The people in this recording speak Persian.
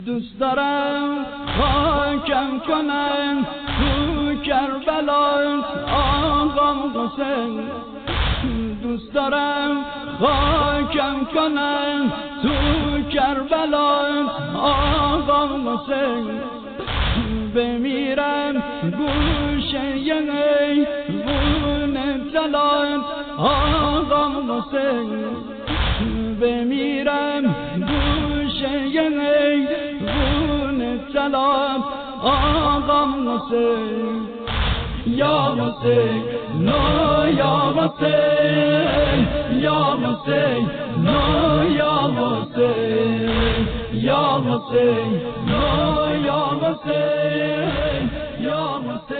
دوست دارم خاکم کنن تو کربلا آقام حسین، دوست دارم خاکم کنن تو کربلا آقام حسین، بمیرم گوشه حیوون جلال آقام حسین، بمیرم گوشه حیوون جلال آقام حسین. یا حسین نو یا حسین، یا حسین نو یا حسین، یا حسین نو یا حسین، یا حسین.